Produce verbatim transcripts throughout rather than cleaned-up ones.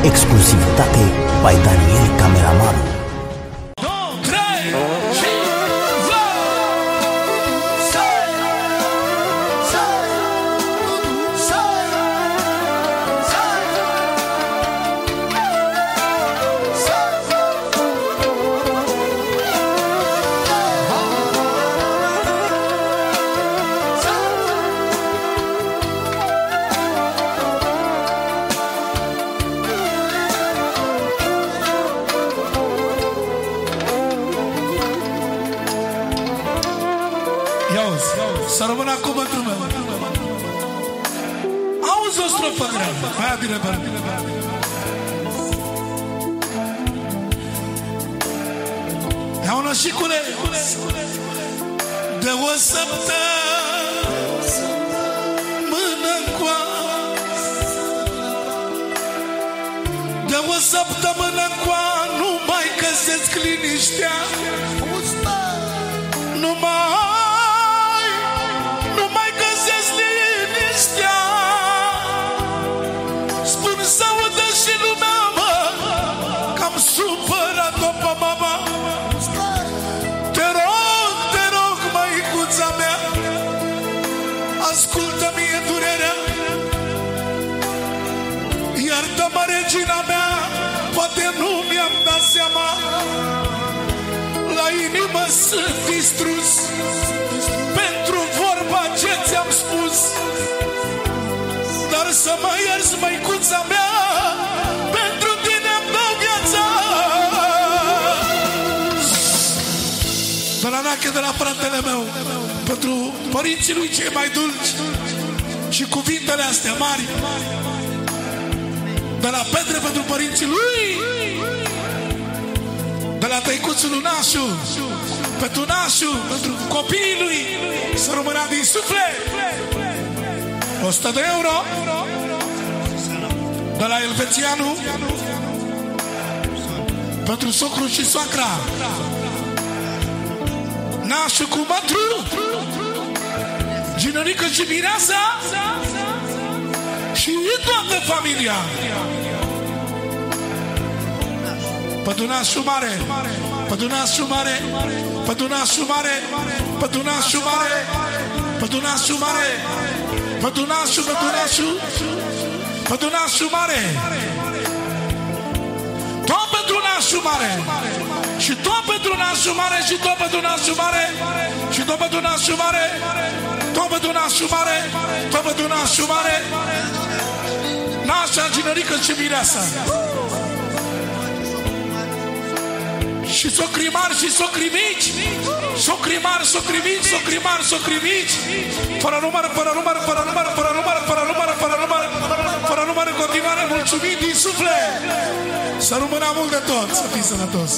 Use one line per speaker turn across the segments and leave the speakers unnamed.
Exclusivitate by Daniel Cameramanul.
Să rămână cuvântul meu. Auzi o strofă grea. Aia bine, bine. Ia una și cule. De o săptămână încoa, de o săptămână încoa, nu mai găsesc liniștea. Nu mai spun să audă și lumea, mă, că am supărat-o pe mama. Te rog, te rog, măicuța mea, ascultă-mi durerea. Iartă-mă, regina mea, poate nu mi-am dat seama. La inimă sunt distrus pentru vorba ce ți-am spus. Dar să mă ierzi, măicuța mea, pentru tine îmi dau viața. De la Nache, de la fratele meu, pentru părinții lui cei mai dulci și cuvintele astea mari. De la Petre pentru părinții lui, de la tăicuțul lui Nașu pentru Nașu, pentru copiii lui, să rămână din suflet. o sută de euro de la Elvețianu pentru socru și soacra, Nașu cu Mătru, Ginărică și Mireasa și toată familia. Pentru Nașu mare, pentru Nașu mare, pentru Nașu mare, pentru Nașu mare, pentru Nașu mare, pentru Nașu, pentru Nașu, pentru Nașu mare, tot pentru Nașu mare, și tot pentru Nașu mare, și tot pentru Nașu mare, și tot pentru Nașu mare, tot pentru Nașu mare, tot pentru Nașu mare, Nașa, Ginărică și Mireasa. Și socri mari și socri mici, socri mari, socri mici, socri mari, socri mici, fără număr, fără număr, fără număr, fără număr, fără număr, fără număr, fără număr, în continuare, mulțumim din suflet. Să rămână mult de tot, să fii sănătos.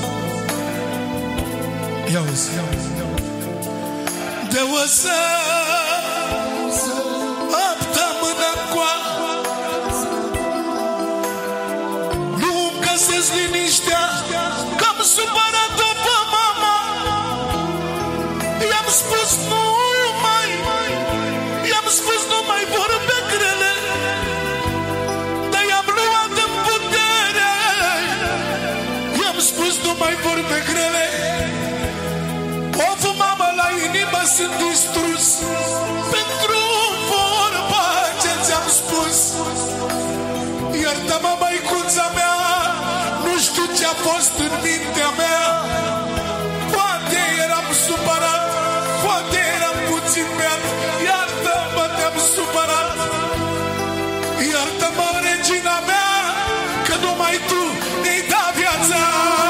Ia-uzi, ia-uzi. De o săptămână încoa, nu-mi găsesc liniștea, că-am supărat-o pe mama. I-am spus nu mai, i-am spus nu mai vorbe grele, dar i-am luat în putere. I-am spus nu mai vorbe grele. Of, mamă, la inimă sunt distrus pentru vorba ce ți-am spus. Iartă-mă, măicuța mea, nu știu ce-a fost în mintea mea. Poate eram supărat, poate eram puțin beat. Iartă-mă, te-am supărat. Iartă-mă, regina mea, că numai tu ne-ai dat viața.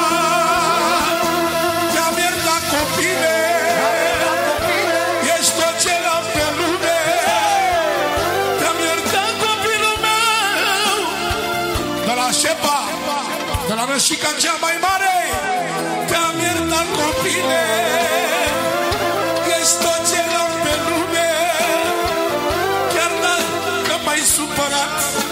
Te-am iertat, copile, ești tot ce eram pe lume. Te-am iertat, copilul meu, de la Șepa, de la Rășica cea mai mare. Te-am iertat, copile, ești tot ce eram pe lume. Chiar dacă m-ai supărat,